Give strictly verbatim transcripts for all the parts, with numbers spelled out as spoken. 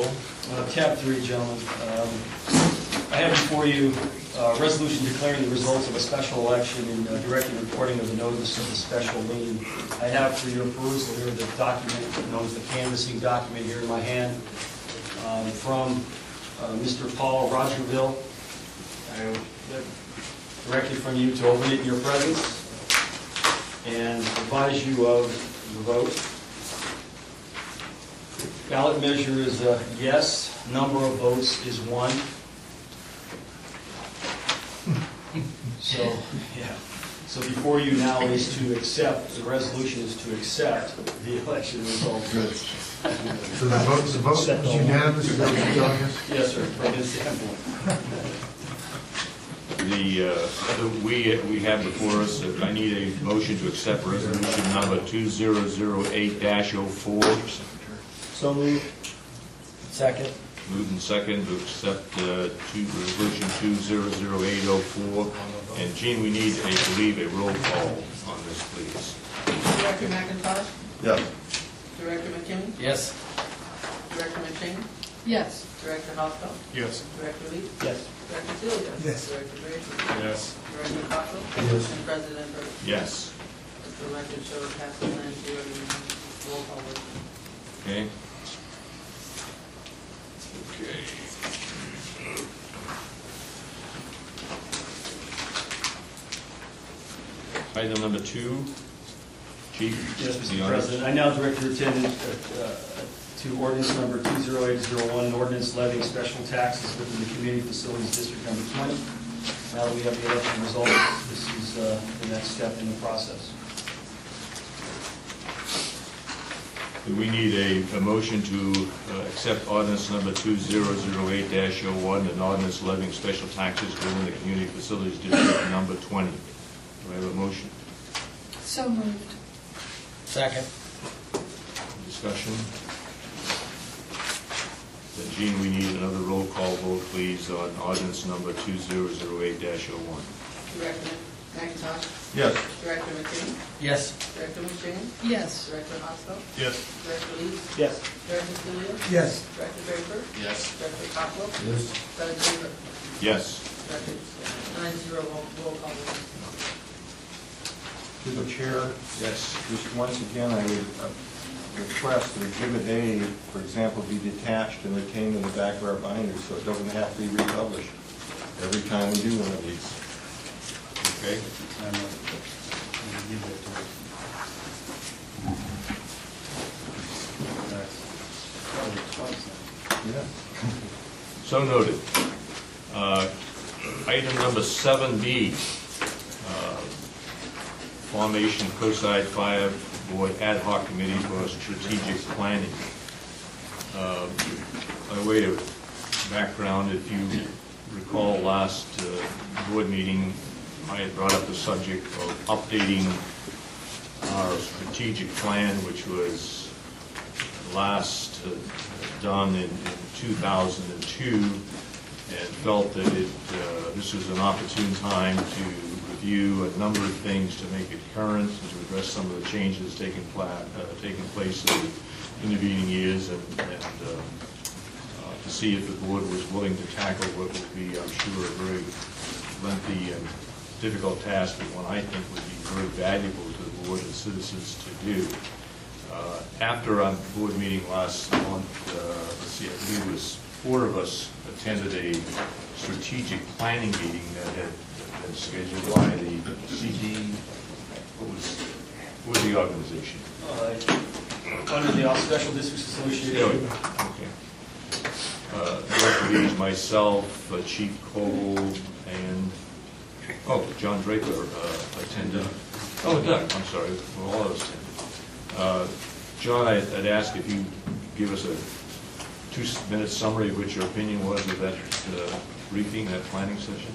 Uh, tab three, gentlemen. Um, I have before you a uh, resolution declaring the results of a special election and uh, directing reporting of the notice of the special lien. I have for your perusal here the document known as the canvassing document here in my hand um, from uh, Mister Paul Rogerville. I would directly from you to open it in your presence and advise you of the vote. Ballot measure is a yes. Number of votes is one. So, yeah. So before you now is to accept, the resolution is to accept the election results. Good. So the vote, the vote is unanimous, is that what you're telling us? Yes, sir, from his standpoint. The, uh, the, we, we have before us, uh, I need a motion to accept resolution number two zero zero eight dash oh four. So moved. Second. Moved and second to accept uh, two, resolution two zero zero eight oh four. And Gene, we need, I believe, a roll call on this, please. Director McIntosh? Yes. Director McKinney? Yes. Director McShane? Yes. Director Hoffman? Yes. Director Lee? Yes. Director Celia? Yes. Director Brady? Yes. Director Cottrell? Yes. And President Burke? Yes. The record shows passes nine zero. Roll call vote. Okay. Okay. Item number two. Chief? Yes, the Mister honors. President. I now direct your attention uh, uh, to ordinance number two zero eight zero one, an ordinance levying special taxes within the Community Facilities District number twenty. Now that we have the election results, this is uh, the next step in the process. We need a, a motion to uh, accept ordinance number two zero zero eight dash oh one, an ordinance levying special taxes within the Community Facilities District number twenty. Do I have a motion? So moved. Second. Discussion? Then Gene, we need another roll call vote, please, on ordinance number two zero zero eight dash oh one. Director McIntosh? Yes. Director McKinney? Yes. Director McShane? Yes. Director Hoffman? Yes. Director Lee? Yes. Director Celia? Yes. Director Draper? Yes. Director Cottrell? Yes. President Burke? Yes. Record nine zero. Roll call vote. To the chair, Yes. just once again, I would uh, request that Exhibit A, for example, be detached and retained in the back of our binder so it doesn't have to be republished every time we do one of these. Okay. Yeah. So noted. Uh, Item number seven B, uh, formation of Coastside Fire Board Ad Hoc Committee for Strategic Planning. Uh, By way of background, if you recall last uh, board meeting, I had brought up the subject of updating our strategic plan, which was last uh, done in, in two thousand two, and felt that it uh, this was an opportune time to review a number of things to make it current and to address some of the changes taking, pla uh, taking place in the intervening years, and, and uh, uh, to see if the board was willing to tackle what would be, I'm sure, a very lengthy and difficult task, but one I think would be very valuable to the board and citizens to do. Uh, after our board meeting last month, uh, let's see, I believe it was four of us attended a strategic planning meeting that had been scheduled by the C D. What was, what was the organization? Uh, under the Special Districts Association. Yeah, okay. Uh, Director Leeds, myself, uh, Chief Cole, and oh, John Draper uh, attended. Oh, Doug, I'm sorry, well, all of us attended. Uh, John, I'd, I'd ask if you give us a two-minute summary of what your opinion was of that uh, briefing, that planning session.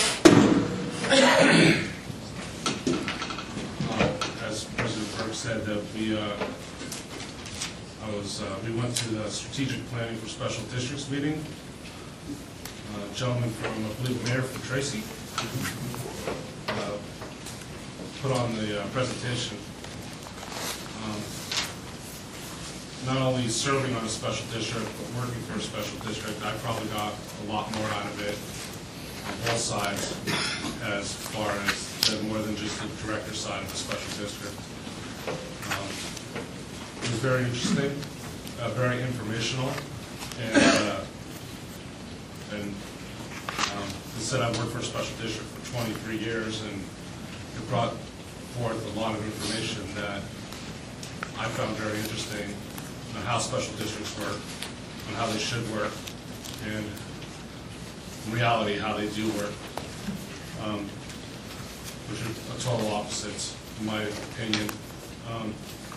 Uh, as President Burke said, that we uh, I was uh, we went to the strategic planning for special districts meeting. Uh, gentleman from, I believe, Mayor from Tracy uh, put on the uh, presentation. Um, not only serving on a special district, but working for a special district, I probably got a lot more out of it on both sides, as far as uh, more than just the director side of the special district. Um, It was very interesting, uh, very informational, and, uh, and um, as I said, I've worked for a special district for twenty-three years, and it brought forth a lot of information that I found very interesting on how special districts work, on how they should work, and in reality, how they do work, um, which are total opposites, in my opinion. Um,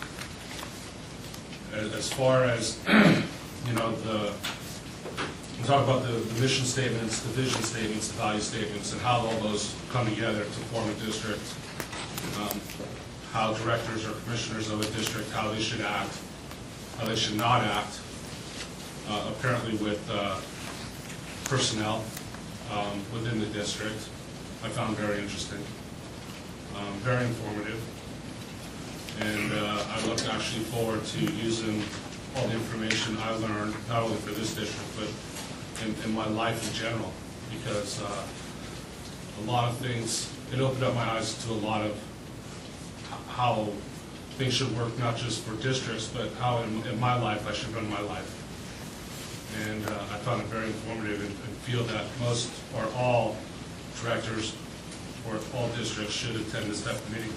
as, as far as, you know, the, we talk about the, the mission statements, the vision statements, the value statements, and how all those come together to form a district, um, how directors or commissioners of a district, how they should act, how they should not act, uh, apparently with uh, personnel um, within the district. I found very interesting, um, very informative, and uh, I look actually forward to using all the information I learned, not only for this district, but in, in my life in general, because uh, a lot of things, it opened up my eyes to a lot of how things should work, not just for districts, but how in, in my life I should run my life. And uh, I found it very informative, and, and feel that most or all directors or all districts should attend this type of meeting.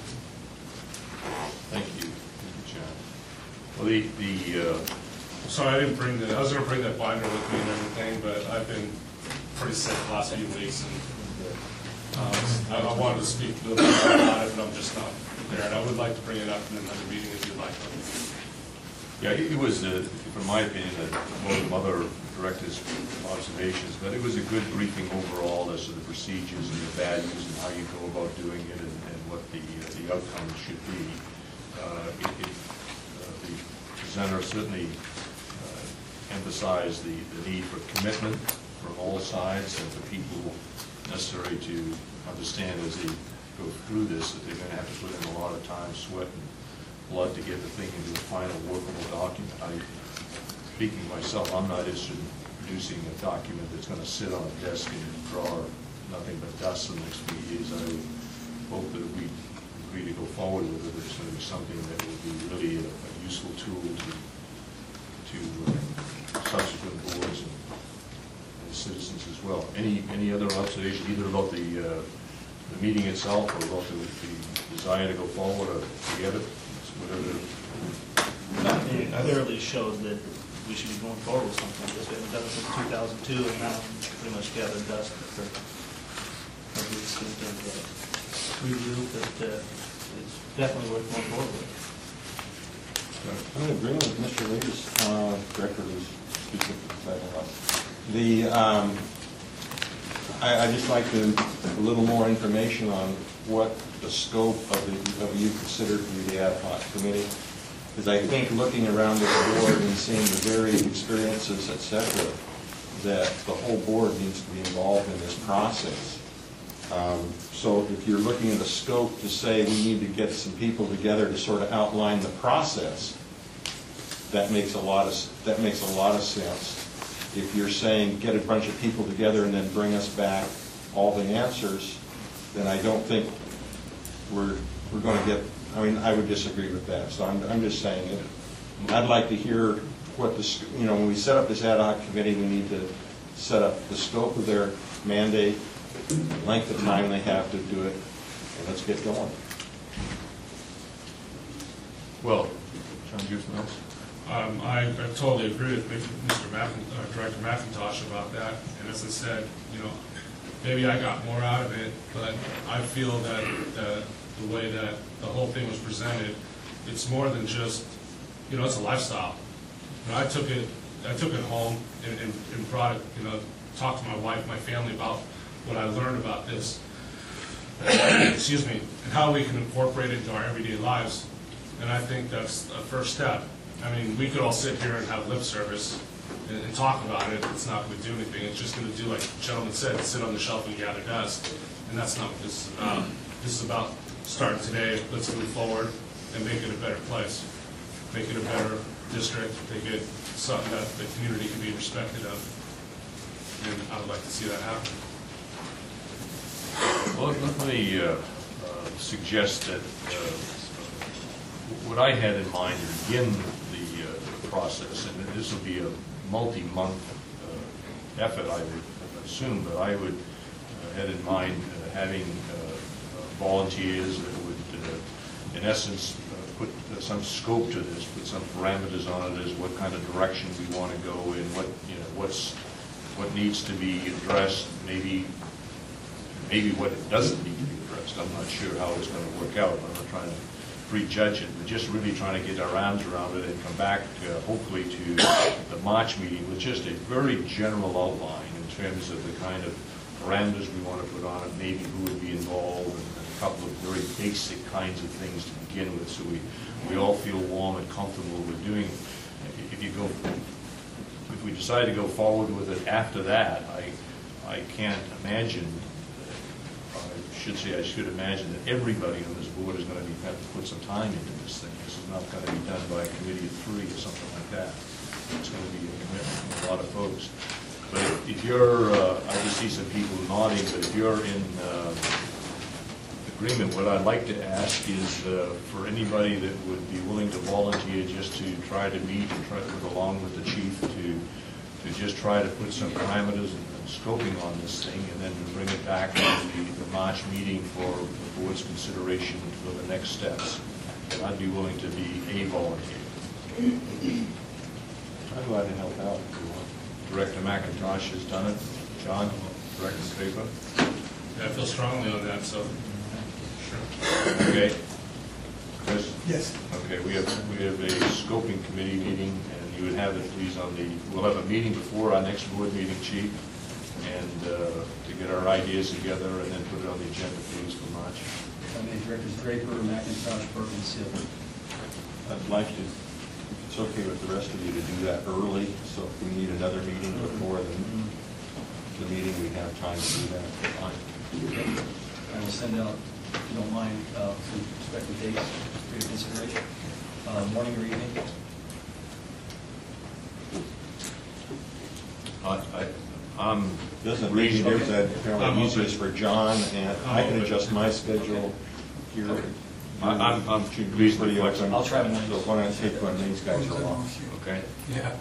Thank you. Thank you, John. Well, the, the, uh, Sorry, I didn't bring the, I was gonna bring that binder with me and everything, but I've been pretty sick the last few weeks, and um, I, I wanted to speak a little bit more about it, but I'm just not there. And I would like to bring it up in another meeting if you'd like. yeah, it it was, uh, from my opinion, uh, one of the other directors' observations, but it was a good briefing overall as to the procedures and the values and how you go about doing it, and, and what the, uh, the outcome should be. Uh, it, it, uh, the presenter certainly uh, emphasized the, the need for commitment from all sides, and for people necessary to understand as they go through this that they're going to have to put in a lot of time, sweat, and blood to get the thing into a final workable document. I, speaking myself, I'm not interested in producing a document that's going to sit on a desk and draw nothing but dust in the next few years. I would hope that if we agree to go forward with it, it's going to be something that will be really a, a useful tool to to uh, subsequent boards and, and citizens as well. Any any other observation, either about the uh, the meeting itself, or about the, the desire to go forward, or together, whatever. It clearly showed that we should be going forward with something like this. We haven't done it since two thousand two, and now pretty much gathered dust after a week's stint of uh, review, but uh, it's definitely worth going forward with. I'm in agreement with Mister Lee's, uh, director who's speaking for the second one. The, um, I, I just like to, a little more information on what the scope of the, of you considered to be the ad hoc committee. Because I think looking around at the board and seeing the varied experiences, et cetera, that the whole board needs to be involved in this process. Um, so if you're looking at the scope to say we need to get some people together to sort of outline the process, that makes a lot of that makes a lot of sense. If you're saying get a bunch of people together and then bring us back all the answers, then I don't think we're we're going to get. I mean, I would disagree with that. So I'm I'm just saying it. I'd like to hear what the you know when we set up this ad hoc committee, we need to set up the scope of their mandate, length of time they have to do it, and let's get going. Well, John, do you have something else? Um, I, I totally agree with Mister McIntosh, uh, Director McIntosh about that. And as I said, you know, maybe I got more out of it, but I feel that the, the way that the whole thing was presented, it's more than just, you know, it's a lifestyle. You know, I took it, I took it home and, and, and brought it, you know, talked to my wife, my family about what I learned about this. Excuse me, and how we can incorporate it into our everyday lives. And I think that's a first step. I mean, we could all sit here and have lip service and, and talk about it. It's not going to do anything. It's just going to do, like the gentleman said, sit on the shelf and gather dust. And that's not what this is about. This is about starting today. Let's move forward and make it a better place. Make it a better district, they get something that the community can be respected of, and I would like to see that happen. Well, let me uh, uh, suggest that uh, what I had in mind to begin the, uh, the process, and this will be a multi-month uh, effort, I would assume, but I would uh, had in mind uh, having uh, volunteers that would, uh, in essence, uh, put uh, some scope to this, put some parameters on it as what kind of direction we want to go in, what you know, what's what needs to be addressed, maybe. Maybe what it doesn't need to be addressed. I'm not sure how it's going to work out. I'm not trying to prejudge it, but just really trying to get our arms around it and come back, uh, hopefully, to the March meeting with just a very general outline in terms of the kind of parameters we want to put on it, maybe who would be involved, and a couple of very basic kinds of things to begin with, so we, we all feel warm and comfortable with doing it. If you go, if we decide to go forward with it after that, I, I can't imagine. I should say I should imagine that everybody on this board is going to be, have to put some time into this thing. This is not going to be done by a committee of three or something like that. It's going to be a commitment from a lot of folks. But if, if you're, uh, I just see some people nodding, but if you're in uh, agreement, what I'd like to ask is uh, for anybody that would be willing to volunteer just to try to meet and try to work along with the chief to to just try to put some parameters and, and scoping on this thing, and then to bring it back to the, the March meeting for the board's consideration for the next steps. I'd be willing to be a volunteer. I'm glad to help out if you want. Director McIntosh has done it. John, Director Draper. Yeah, I feel strongly on that, so, sure. Okay. Chris? Yes. Okay, we have, we have a scoping committee meeting, and you would have it, please, on the, we'll have a meeting before our next board meeting, Chief, and uh, to get our ideas together and then put it on the agenda, please, for March. If I may, Directors Draper, McIntosh, Burke, and Silver. I'd like to, if it's okay with the rest of you, to do that early, so if we need another meeting before the, the meeting, we have time to do that. Fine. I will send out, if you don't mind, uh, some expected dates for your consideration. Uh, morning or evening? I, I, I'm Doesn't make any difference, that I'm apparently open. easiest for John, and I I'm can open. adjust my schedule here. I- I'm- I'm Should be reasonably pretty open. flexible. I'll try mornings. So why don't I take one of these guys off? okay. Yeah.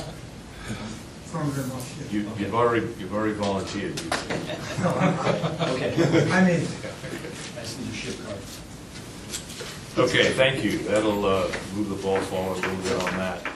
You, you've already, you've already volunteered. You said. Okay. I mean, I see your ship card. Okay, thank you. That'll uh, move the ball forward a little bit on that.